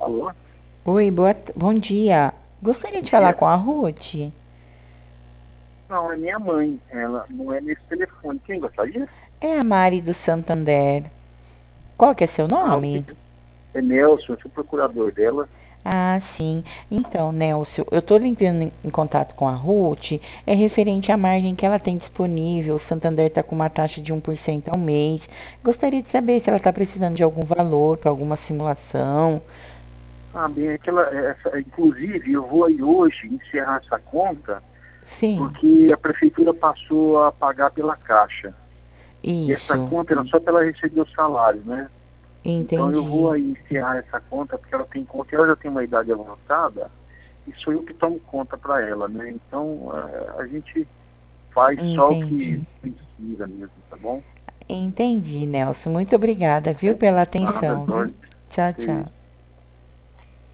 Alô? Oi, bom dia. Gostaria de Bom falar dia. com a Ruth. Não, é minha mãe. Ela não é nesse telefone. Quem gostaria? É a Mari do Santander. Qual que é seu Ah, o que nome? é Nelson, eu sou procurador dela. Ah, sim. Então, Nelson, eu estou entrando em contato com a Ruth, é referente à margem que ela tem disponível. O Santander está com uma taxa de 1% ao mês. Gostaria de saber se ela está precisando de algum valor para alguma simulação. Ah, bem, inclusive, eu vou aí hoje encerrar essa conta, Sim, porque a prefeitura passou a pagar pela Caixa. E essa isso. conta era só para ela receber o salário, né? Então eu vou Entendi. aí encerrar essa conta, porque ela tem conta, ela já tem uma idade avançada, e sou eu que tomo conta para ela, né? Então a gente faz só o que Entendi. precisa mesmo, tá bom? Entendi, Nelson. Muito obrigada, viu, pela Nada, atenção, viu? Jorge. Tchau, tchau.